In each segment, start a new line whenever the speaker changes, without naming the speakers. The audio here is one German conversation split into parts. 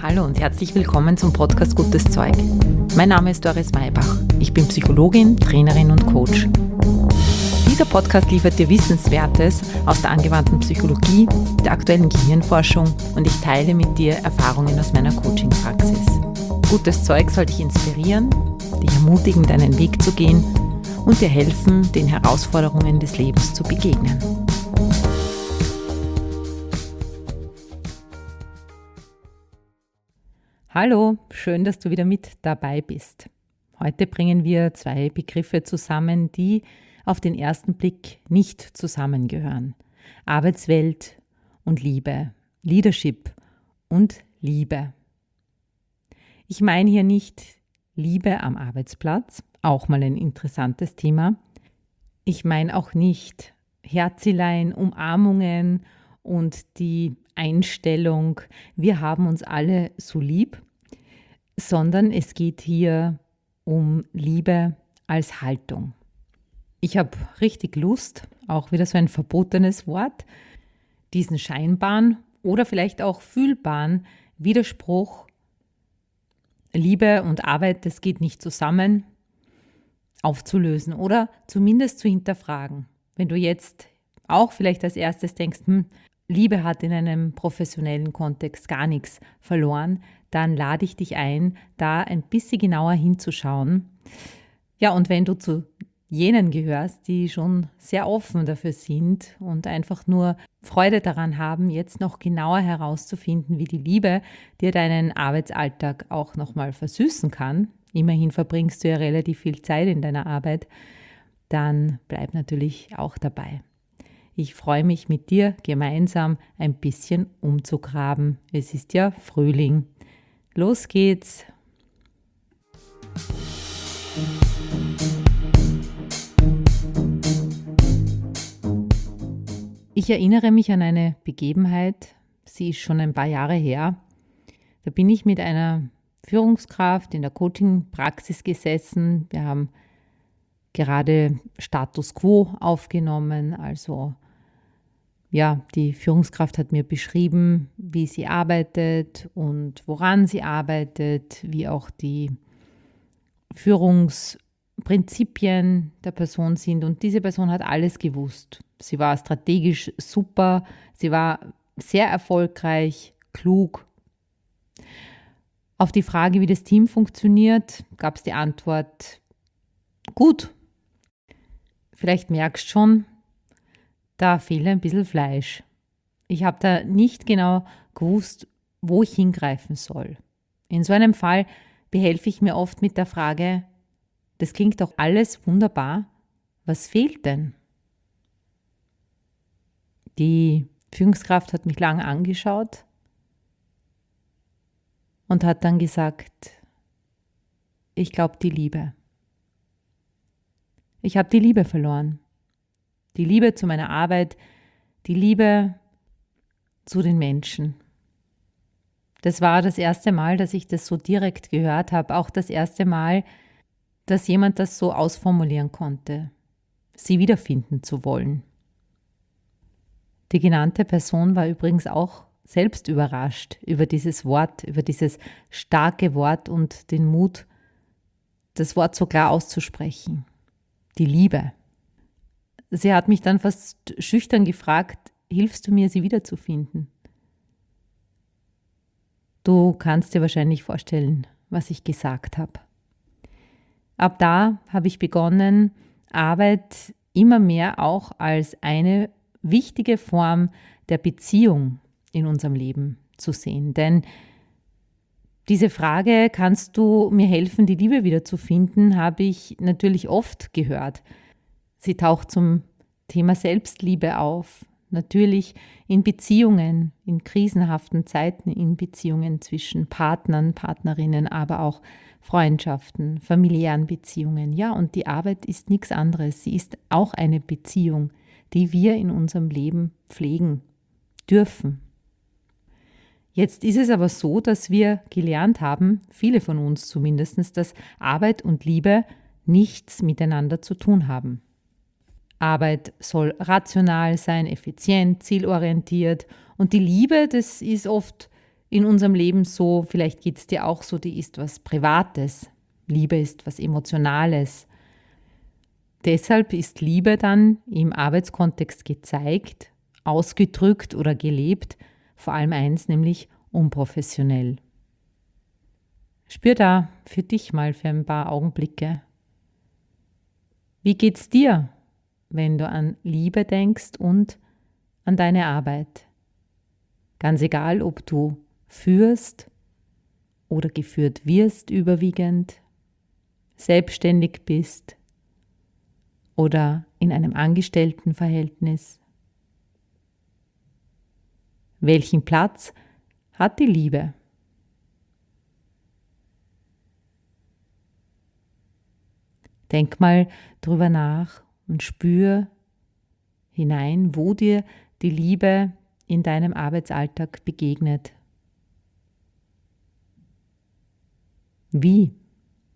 Hallo und herzlich willkommen zum Podcast Gutes Zeug. Mein Name ist Doris Maybach. Ich bin Psychologin, Trainerin und Coach. Dieser Podcast liefert dir Wissenswertes aus der angewandten Psychologie, der aktuellen Gehirnforschung und ich teile mit dir Erfahrungen aus meiner Coaching-Praxis. Gutes Zeug soll dich inspirieren, dich ermutigen, deinen Weg zu gehen und dir helfen, den Herausforderungen des Lebens zu begegnen. Hallo, schön, dass du wieder mit dabei bist. Heute bringen wir zwei Begriffe zusammen, die auf den ersten Blick nicht zusammengehören. Arbeitswelt und Liebe, Leadership und Liebe. Ich meine hier nicht Liebe am Arbeitsplatz, auch mal ein interessantes Thema. Ich meine auch nicht Herzilein, Umarmungen und die Einstellung, wir haben uns alle so lieb, sondern es geht hier um Liebe als Haltung. Ich habe richtig Lust, auch wieder so ein verbotenes Wort, diesen scheinbaren oder vielleicht auch fühlbaren Widerspruch, Liebe und Arbeit, das geht nicht zusammen, aufzulösen oder zumindest zu hinterfragen. Wenn du jetzt auch vielleicht als erstes denkst, Liebe hat in einem professionellen Kontext gar nichts verloren, dann lade ich dich ein, da ein bisschen genauer hinzuschauen. Ja, und wenn du zu jenen gehörst, die schon sehr offen dafür sind und einfach nur Freude daran haben, jetzt noch genauer herauszufinden, wie die Liebe dir deinen Arbeitsalltag auch nochmal versüßen kann, immerhin verbringst du ja relativ viel Zeit in deiner Arbeit, dann bleib natürlich auch dabei. Ich freue mich mit dir gemeinsam ein bisschen umzugraben. Es ist ja Frühling. Los geht's! Ich erinnere mich an eine Begebenheit, sie ist schon ein paar Jahre her. Da bin ich mit einer Führungskraft in der Coaching-Praxis gesessen. Wir haben gerade Status Quo aufgenommen, also ja, die Führungskraft hat mir beschrieben, wie sie arbeitet und woran sie arbeitet, wie auch die Führungsprinzipien der Person sind. Und diese Person hat alles gewusst. Sie war strategisch super, sie war sehr erfolgreich, klug. Auf die Frage, wie das Team funktioniert, gab es die Antwort, gut. Vielleicht merkst du schon, da fehlt ein bisschen Fleisch. Ich habe da nicht genau gewusst, wo ich hingreifen soll. In so einem Fall behelfe ich mir oft mit der Frage, das klingt doch alles wunderbar, was fehlt denn? Die Führungskraft hat mich lange angeschaut und hat dann gesagt, ich glaube die Liebe. Ich habe die Liebe verloren. Die Liebe zu meiner Arbeit, die Liebe zu den Menschen. Das war das erste Mal, dass ich das so direkt gehört habe. Auch das erste Mal, dass jemand das so ausformulieren konnte, sie wiederfinden zu wollen. Die genannte Person war übrigens auch selbst überrascht über dieses Wort, über dieses starke Wort und den Mut, das Wort so klar auszusprechen. Die Liebe. Sie hat mich dann fast schüchtern gefragt, hilfst du mir, sie wiederzufinden? Du kannst dir wahrscheinlich vorstellen, was ich gesagt habe. Ab da habe ich begonnen, Arbeit immer mehr auch als eine wichtige Form der Beziehung in unserem Leben zu sehen. Denn diese Frage, kannst du mir helfen, die Liebe wiederzufinden, habe ich natürlich oft gehört. Sie taucht zum Thema Selbstliebe auf, natürlich in Beziehungen, in krisenhaften Zeiten, in Beziehungen zwischen Partnern, Partnerinnen, aber auch Freundschaften, familiären Beziehungen. Ja, und die Arbeit ist nichts anderes. Sie ist auch eine Beziehung, die wir in unserem Leben pflegen dürfen. Jetzt ist es aber so, dass wir gelernt haben, viele von uns zumindest, dass Arbeit und Liebe nichts miteinander zu tun haben. Arbeit soll rational sein, effizient, zielorientiert und die Liebe, das ist oft in unserem Leben so, vielleicht geht es dir auch so, die ist was Privates. Liebe ist was Emotionales. Deshalb ist Liebe dann im Arbeitskontext gezeigt, ausgedrückt oder gelebt, vor allem eins, nämlich unprofessionell. Spür da für dich mal für ein paar Augenblicke. Wie geht's dir, wenn du an Liebe denkst und an deine Arbeit? Ganz egal, ob du führst oder geführt wirst überwiegend, selbstständig bist oder in einem Angestelltenverhältnis. Welchen Platz hat die Liebe? Denk mal drüber nach und spür hinein, wo dir die Liebe in deinem Arbeitsalltag begegnet. Wie?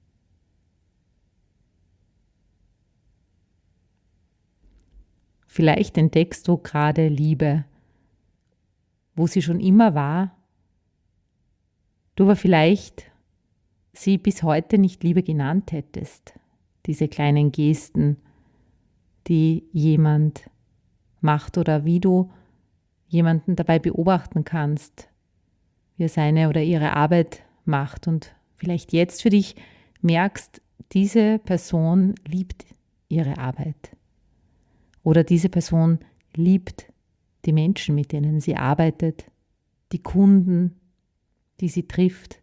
Vielleicht entdeckst du gerade Liebe, wo sie schon immer war, du aber vielleicht sie bis heute nicht Liebe genannt hättest. Diese kleinen Gesten, die jemand macht oder wie du jemanden dabei beobachten kannst, wie er seine oder ihre Arbeit macht und vielleicht jetzt für dich merkst, diese Person liebt ihre Arbeit oder diese Person liebt die Menschen, mit denen sie arbeitet, die Kunden, die sie trifft,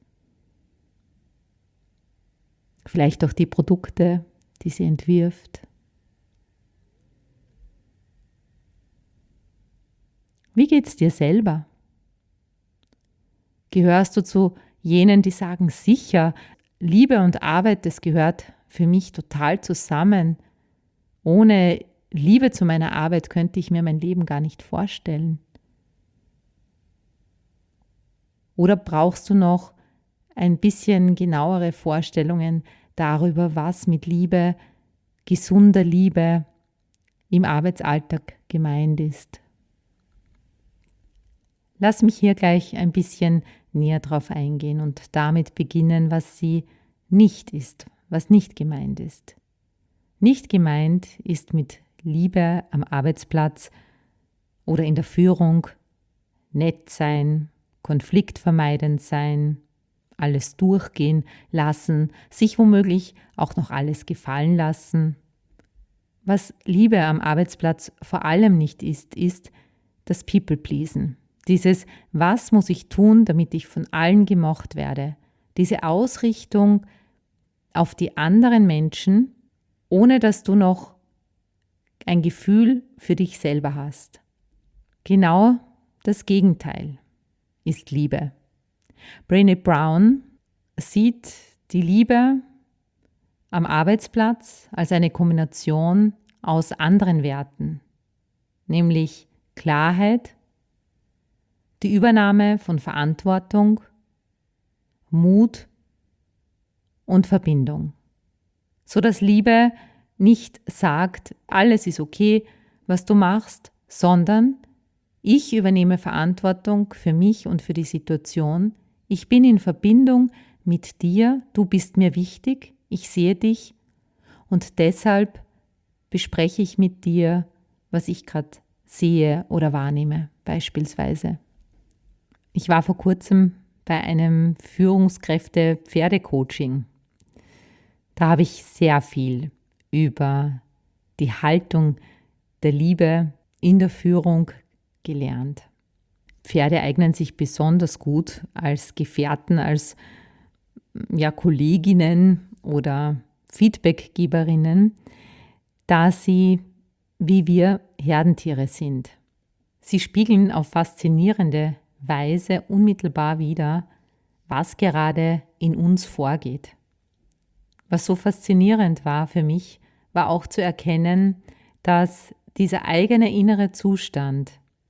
vielleicht auch die Produkte, die sie entwirft. Wie geht's dir selber? Gehörst du zu jenen, die sagen, sicher, Liebe und Arbeit, das gehört für mich total zusammen. Ohne Liebe zu meiner Arbeit könnte ich mir mein Leben gar nicht vorstellen. Oder brauchst du noch ein bisschen genauere Vorstellungen darüber, was mit Liebe, gesunder Liebe im Arbeitsalltag gemeint ist? Lass mich hier gleich ein bisschen näher drauf eingehen und damit beginnen, was sie nicht ist, was nicht gemeint ist. Nicht gemeint ist mit Liebe am Arbeitsplatz oder in der Führung nett sein, konfliktvermeidend sein, alles durchgehen lassen, sich womöglich auch noch alles gefallen lassen. Was Liebe am Arbeitsplatz vor allem nicht ist, ist das People-Pleasen. Dieses, was muss ich tun, damit ich von allen gemocht werde? Diese Ausrichtung auf die anderen Menschen, ohne dass du noch ein Gefühl für dich selber hast. Genau das Gegenteil ist Liebe. Brené Brown sieht die Liebe am Arbeitsplatz als eine Kombination aus anderen Werten, nämlich Klarheit, die Übernahme von Verantwortung, Mut und Verbindung. So dass Liebe nicht sagt, alles ist okay, was du machst, sondern ich übernehme Verantwortung für mich und für die Situation. Ich bin in Verbindung mit dir, du bist mir wichtig, ich sehe dich und deshalb bespreche ich mit dir, was ich gerade sehe oder wahrnehme, beispielsweise. Ich war vor kurzem bei einem Führungskräfte-Pferdecoaching. Da habe ich sehr viel über die Haltung der Liebe in der Führung gelernt. Pferde eignen sich besonders gut als Gefährten, als Kolleginnen oder Feedbackgeberinnen, da sie, wie wir, Herdentiere sind. Sie spiegeln auf faszinierende Weise unmittelbar wider, was gerade in uns vorgeht. Was so faszinierend war für mich, war auch zu erkennen, dass dieser eigene innere Zustand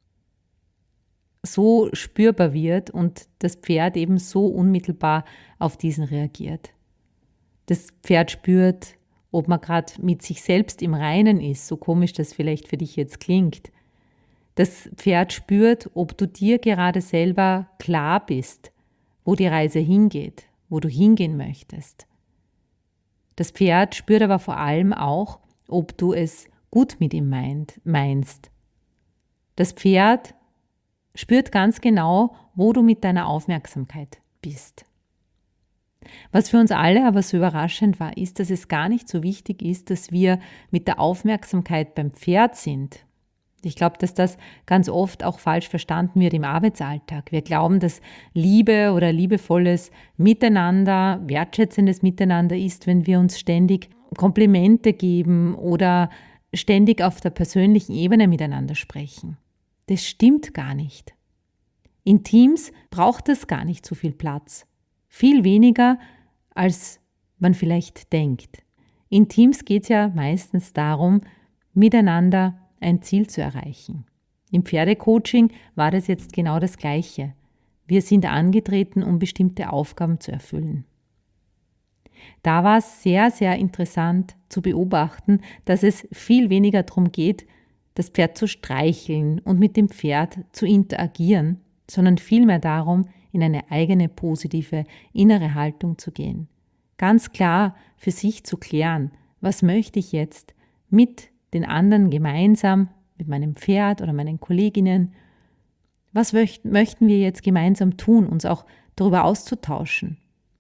so spürbar wird und das Pferd eben so unmittelbar auf diesen reagiert. Das Pferd spürt, ob man gerade mit sich selbst im Reinen ist, so komisch das vielleicht für dich jetzt klingt. Das Pferd spürt, ob du dir gerade selber klar bist, wo die Reise hingeht, wo du hingehen möchtest. Das Pferd spürt aber vor allem auch, ob du es gut mit ihm meinst. Das Pferd spürt ganz genau, wo du mit deiner Aufmerksamkeit bist. Was für uns alle aber so überraschend war, ist, dass es gar nicht so wichtig ist, dass wir mit der Aufmerksamkeit beim Pferd sind. Ich glaube, dass das ganz oft auch falsch verstanden wird im Arbeitsalltag. Wir glauben, dass Liebe oder liebevolles Miteinander, wertschätzendes Miteinander ist, wenn wir uns ständig Komplimente geben oder ständig auf der persönlichen Ebene miteinander sprechen. Das stimmt gar nicht. In Teams braucht es gar nicht so viel Platz. Viel weniger, als man vielleicht denkt. In Teams geht es ja meistens darum, miteinander ein Ziel zu erreichen. Im Pferdecoaching war das jetzt genau das Gleiche. Wir sind angetreten, um bestimmte Aufgaben zu erfüllen. Da war es sehr, sehr interessant zu beobachten, dass es viel weniger darum geht, das Pferd zu streicheln und mit dem Pferd zu interagieren, sondern vielmehr darum, in eine eigene positive innere Haltung zu gehen. Ganz klar für sich zu klären, was möchte ich jetzt mit den anderen gemeinsam, mit meinem Pferd oder meinen Kolleginnen, was möchten wir jetzt gemeinsam tun, uns auch darüber auszutauschen.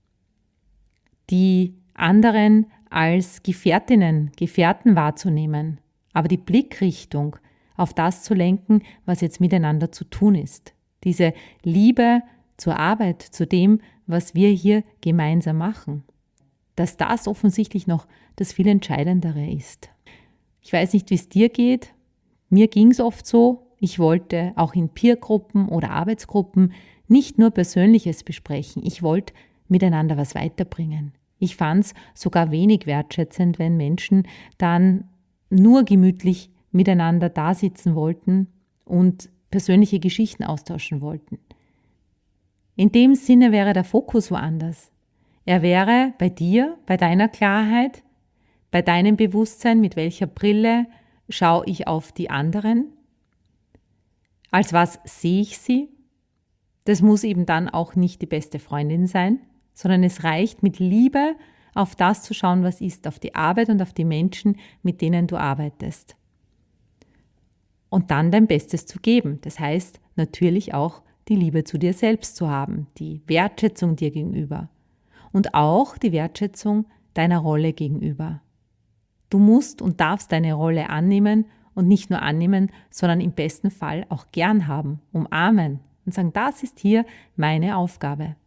Die anderen als Gefährtinnen, Gefährten wahrzunehmen, aber die Blickrichtung auf das zu lenken, was jetzt miteinander zu tun ist. Diese Liebe zur Arbeit, zu dem, was wir hier gemeinsam machen. Dass das offensichtlich noch das viel Entscheidendere ist. Ich weiß nicht, wie es dir geht. Mir ging es oft so. Ich wollte auch in Peergruppen oder Arbeitsgruppen nicht nur Persönliches besprechen. Ich wollte miteinander was weiterbringen. Ich fand es sogar wenig wertschätzend, wenn Menschen dann nur gemütlich miteinander da sitzen wollten und persönliche Geschichten austauschen wollten. In dem Sinne wäre der Fokus woanders. Er wäre bei dir, bei deiner Klarheit, bei deinem Bewusstsein, mit welcher Brille schaue ich auf die anderen, als was sehe ich sie. Das muss eben dann auch nicht die beste Freundin sein, sondern es reicht mit Liebe auf das zu schauen, was ist, auf die Arbeit und auf die Menschen, mit denen du arbeitest. Und dann dein Bestes zu geben. Das heißt natürlich auch die Liebe zu dir selbst zu haben, die Wertschätzung dir gegenüber und auch die Wertschätzung deiner Rolle gegenüber. Du musst und darfst deine Rolle annehmen und nicht nur annehmen, sondern im besten Fall auch gern haben, umarmen und sagen, das ist hier meine Aufgabe.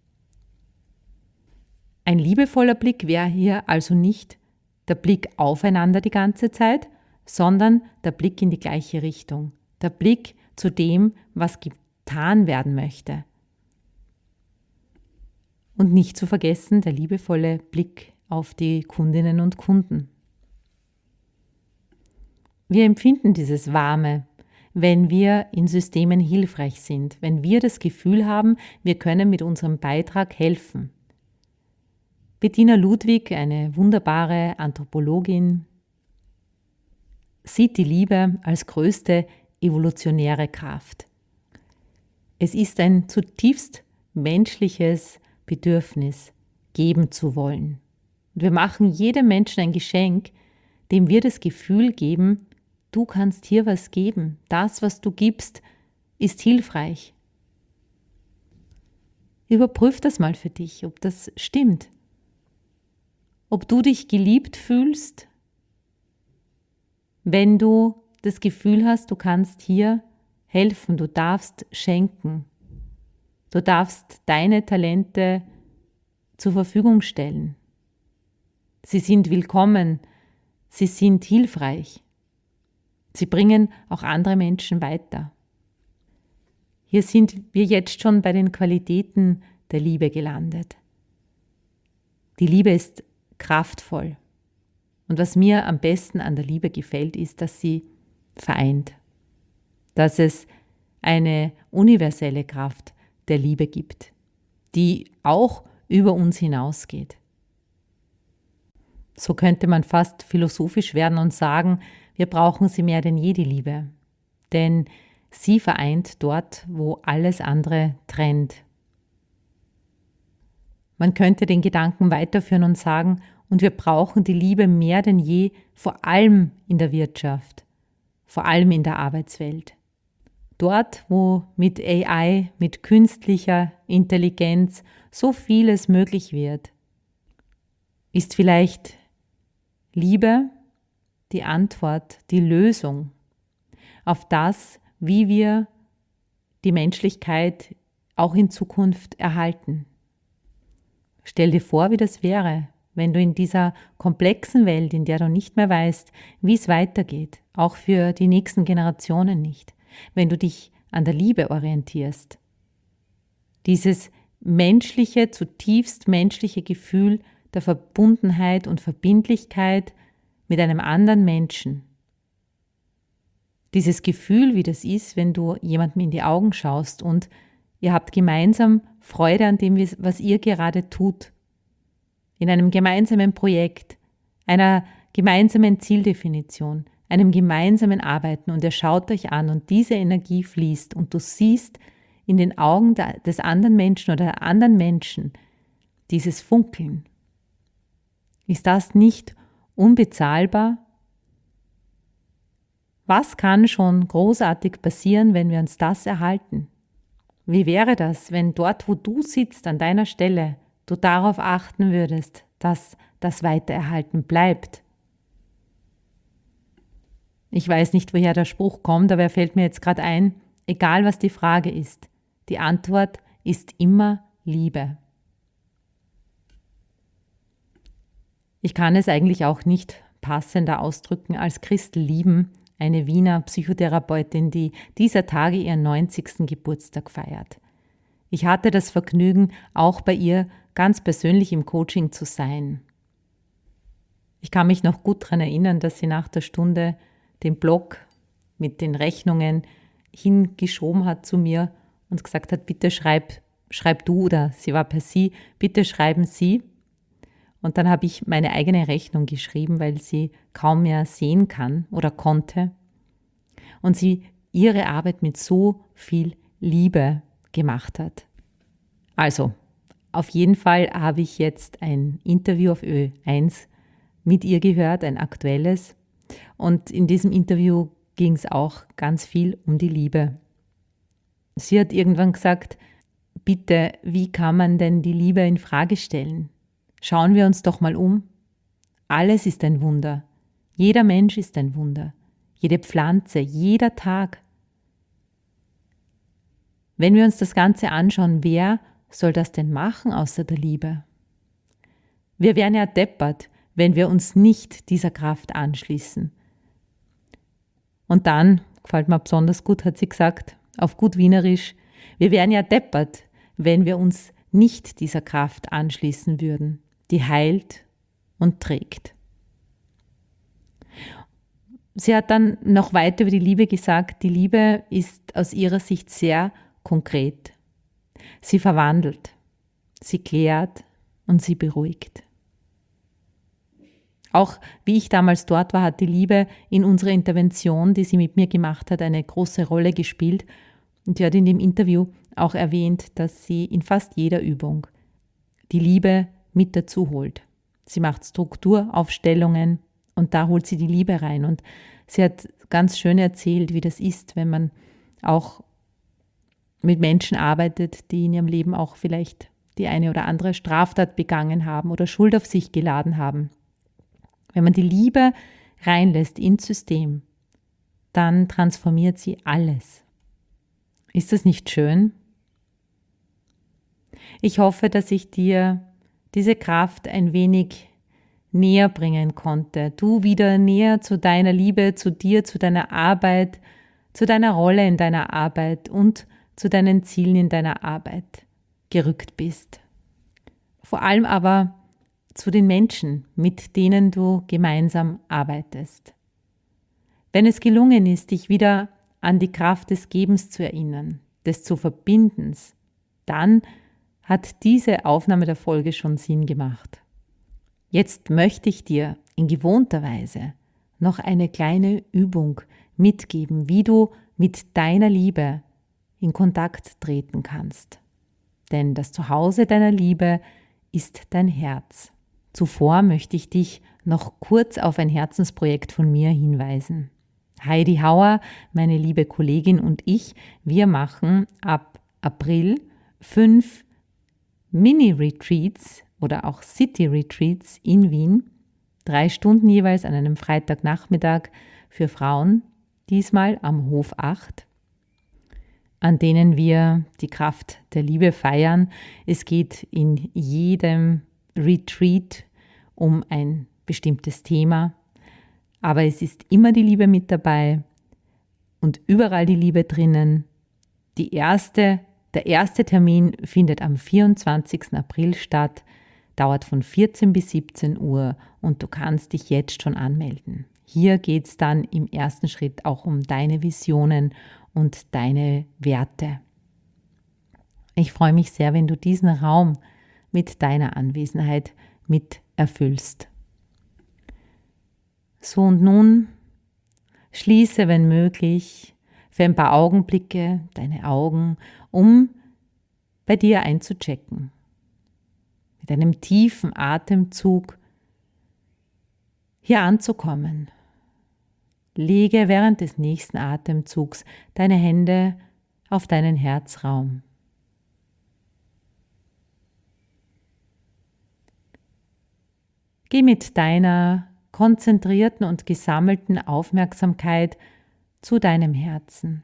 Ein liebevoller Blick wäre hier also nicht der Blick aufeinander die ganze Zeit, sondern der Blick in die gleiche Richtung. Der Blick zu dem, was getan werden möchte. Und nicht zu vergessen, der liebevolle Blick auf die Kundinnen und Kunden. Wir empfinden dieses Warme, wenn wir in Systemen hilfreich sind, wenn wir das Gefühl haben, wir können mit unserem Beitrag helfen. Bettina Ludwig, eine wunderbare Anthropologin, sieht die Liebe als größte evolutionäre Kraft. Es ist ein zutiefst menschliches Bedürfnis, geben zu wollen. Und wir machen jedem Menschen ein Geschenk, dem wir das Gefühl geben, du kannst hier was geben. Das, was du gibst, ist hilfreich. Überprüf das mal für dich, ob das stimmt. Ob du dich geliebt fühlst, wenn du das Gefühl hast, du kannst hier helfen, du darfst schenken. Du darfst deine Talente zur Verfügung stellen. Sie sind willkommen, sie sind hilfreich. Sie bringen auch andere Menschen weiter. Hier sind wir jetzt schon bei den Qualitäten der Liebe gelandet. Die Liebe ist kraftvoll. Und was mir am besten an der Liebe gefällt, ist, dass sie vereint. Dass es eine universelle Kraft der Liebe gibt, die auch über uns hinausgeht. So könnte man fast philosophisch werden und sagen, wir brauchen sie mehr denn je, die Liebe. Denn Sie vereint dort, wo alles andere trennt. Man könnte den Gedanken weiterführen und sagen, und wir brauchen die Liebe mehr denn je, vor allem in der Wirtschaft, vor allem in der Arbeitswelt. Dort, wo mit AI, mit künstlicher Intelligenz so vieles möglich wird, ist vielleicht Liebe die Antwort, die Lösung auf das, wie wir die Menschlichkeit auch in Zukunft erhalten. Stell dir vor, wie das wäre, wenn du in dieser komplexen Welt, in der du nicht mehr weißt, wie es weitergeht, auch für die nächsten Generationen nicht, wenn du dich an der Liebe orientierst. Dieses menschliche, zutiefst menschliche Gefühl der Verbundenheit und Verbindlichkeit mit einem anderen Menschen. Dieses Gefühl, wie das ist, wenn du jemandem in die Augen schaust und ihr habt gemeinsam Freude an dem, was ihr gerade tut. In einem gemeinsamen Projekt, einer gemeinsamen Zieldefinition, einem gemeinsamen Arbeiten und ihr schaut euch an und diese Energie fließt und du siehst in den Augen des anderen Menschen oder der anderen Menschen dieses Funkeln. Ist das nicht unbezahlbar? Was kann schon großartig passieren, wenn wir uns das erhalten? Wie wäre das, wenn dort, wo du sitzt, an deiner Stelle, du darauf achten würdest, dass das weitererhalten bleibt? Ich weiß nicht, woher der Spruch kommt, aber er fällt mir jetzt gerade ein, egal was die Frage ist, die Antwort ist immer Liebe. Ich kann es eigentlich auch nicht passender ausdrücken als Christel Lieben, eine Wiener Psychotherapeutin, die dieser Tage ihren 90. Geburtstag feiert. Ich hatte das Vergnügen, auch bei ihr ganz persönlich im Coaching zu sein. Ich kann mich noch gut daran erinnern, dass sie nach der Stunde den Block mit den Rechnungen hingeschoben hat zu mir und gesagt hat, bitte schreib du, oder sie war per Sie, bitte schreiben Sie. Und dann habe ich meine eigene Rechnung geschrieben, weil sie kaum mehr sehen kann oder konnte. Und sie ihre Arbeit mit so viel Liebe gemacht hat. Also, auf jeden Fall habe ich jetzt ein Interview auf Ö1 mit ihr gehört, ein aktuelles. Und in diesem Interview ging es auch ganz viel um die Liebe. Sie hat irgendwann gesagt, bitte, wie kann man denn die Liebe in Frage stellen? Schauen wir uns doch mal um. Alles ist ein Wunder. Jeder Mensch ist ein Wunder. Jede Pflanze, jeder Tag. Wenn wir uns das Ganze anschauen, wer soll das denn machen außer der Liebe? Wir wären ja deppert, wenn wir uns nicht dieser Kraft anschließen. Und dann, gefällt mir besonders gut, hat sie gesagt, auf gut Wienerisch, wir wären ja deppert, wenn wir uns nicht dieser Kraft anschließen würden, die heilt und trägt. Sie hat dann noch weiter über die Liebe gesagt, die Liebe ist aus ihrer Sicht sehr konkret. Sie verwandelt, sie klärt und sie beruhigt. Auch wie ich damals dort war, hat die Liebe in unserer Intervention, die sie mit mir gemacht hat, eine große Rolle gespielt. Und sie hat in dem Interview auch erwähnt, dass sie in fast jeder Übung die Liebe mit dazu holt. Sie macht Strukturaufstellungen und da holt sie die Liebe rein. Und sie hat ganz schön erzählt, wie das ist, wenn man auch mit Menschen arbeitet, die in ihrem Leben auch vielleicht die eine oder andere Straftat begangen haben oder Schuld auf sich geladen haben. Wenn man die Liebe reinlässt ins System, dann transformiert sie alles. Ist das nicht schön? Ich hoffe, dass ich dir diese Kraft ein wenig näher bringen konnte. Du wieder näher zu deiner Liebe, zu dir, zu deiner Arbeit, zu deiner Rolle in deiner Arbeit und zu deinen Zielen in deiner Arbeit gerückt bist. Vor allem aber zu den Menschen, mit denen du gemeinsam arbeitest. Wenn es gelungen ist, dich wieder an die Kraft des Gebens zu erinnern, des zu Verbindens, dann hat diese Aufnahme der Folge schon Sinn gemacht. Jetzt möchte ich dir in gewohnter Weise noch eine kleine Übung mitgeben, wie du mit deiner Liebe in Kontakt treten kannst. Denn das Zuhause deiner Liebe ist dein Herz. Zuvor möchte ich dich noch kurz auf ein Herzensprojekt von mir hinweisen. Heidi Hauer, meine liebe Kollegin und ich, wir machen ab April 5 Mini-Retreats oder auch City-Retreats in Wien. 3 Stunden jeweils an einem Freitagnachmittag für Frauen, diesmal am Hof 8, an denen wir die Kraft der Liebe feiern. Es geht in jedem Retreat um ein bestimmtes Thema, aber es ist immer die Liebe mit dabei und überall die Liebe drinnen. Der erste Termin findet am 24. April statt, dauert von 14 bis 17 Uhr und du kannst dich jetzt schon anmelden. Hier geht es dann im ersten Schritt auch um deine Visionen und deine Werte. Ich freue mich sehr, wenn du diesen Raum mit deiner Anwesenheit mit erfüllst. So, und nun schließe, wenn möglich, für ein paar Augenblicke deine Augen, um bei dir einzuchecken. Mit einem tiefen Atemzug hier anzukommen. Lege während des nächsten Atemzugs deine Hände auf deinen Herzraum. Geh mit deiner konzentrierten und gesammelten Aufmerksamkeit zu deinem Herzen.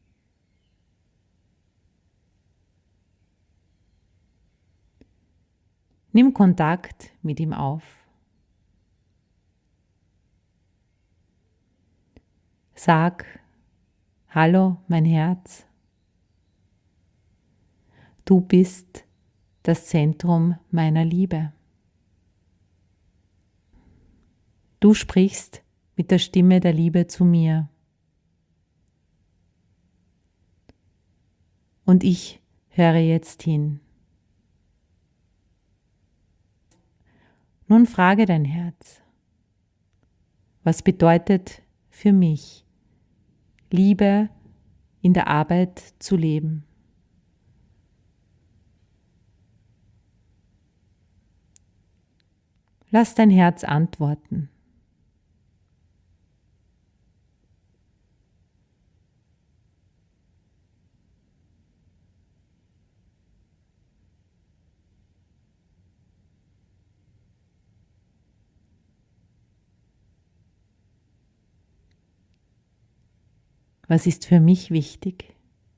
Nimm Kontakt mit ihm auf. Sag: Hallo, mein Herz. Du bist das Zentrum meiner Liebe. Du sprichst mit der Stimme der Liebe zu mir. Und ich höre jetzt hin. Nun frage dein Herz: Was bedeutet für mich Liebe in der Arbeit zu leben? Lass dein Herz antworten. Was ist für mich wichtig,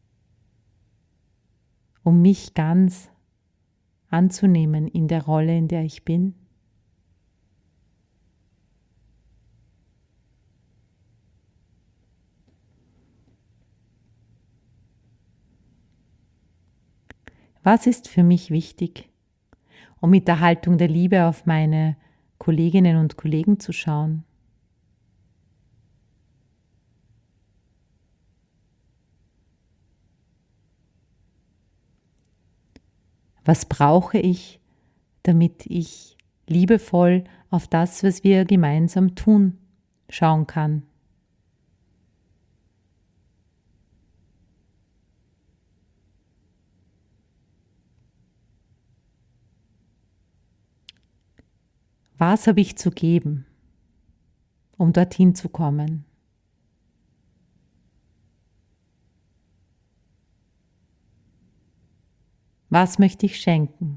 um mich ganz anzunehmen in der Rolle, in der ich bin? Was ist für mich wichtig, um mit der Haltung der Liebe auf meine Kolleginnen und Kollegen zu schauen? Was brauche ich, damit ich liebevoll auf das, was wir gemeinsam tun, schauen kann? Was habe ich zu geben, um dorthin zu kommen? Was möchte ich schenken?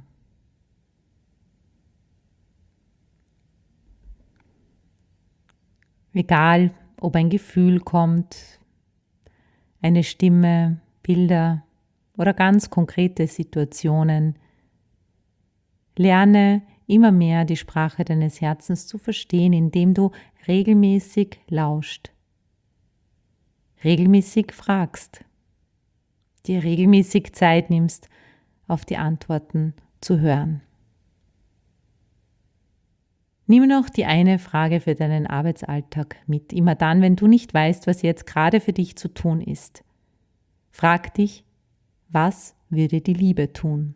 Egal, ob ein Gefühl kommt, eine Stimme, Bilder oder ganz konkrete Situationen, lerne immer mehr die Sprache deines Herzens zu verstehen, indem du regelmäßig lauscht, regelmäßig fragst, dir regelmäßig Zeit nimmst, auf die Antworten zu hören. Nimm noch die eine Frage für deinen Arbeitsalltag mit, immer dann, wenn du nicht weißt, was jetzt gerade für dich zu tun ist. Frag dich: Was würde die Liebe tun?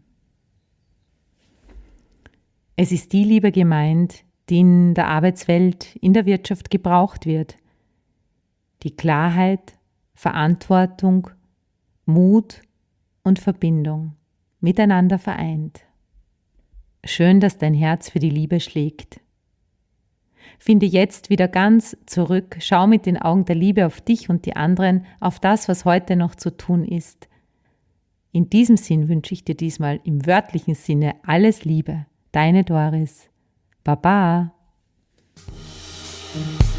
Es ist die Liebe gemeint, die in der Arbeitswelt, in der Wirtschaft gebraucht wird. Die Klarheit, Verantwortung, Mut und Verbindung miteinander vereint. Schön, dass dein Herz für die Liebe schlägt. Finde jetzt wieder ganz zurück, schau mit den Augen der Liebe auf dich und die anderen, auf das, was heute noch zu tun ist. In diesem Sinn wünsche ich dir diesmal im wörtlichen Sinne alles Liebe. Deine Doris. Baba.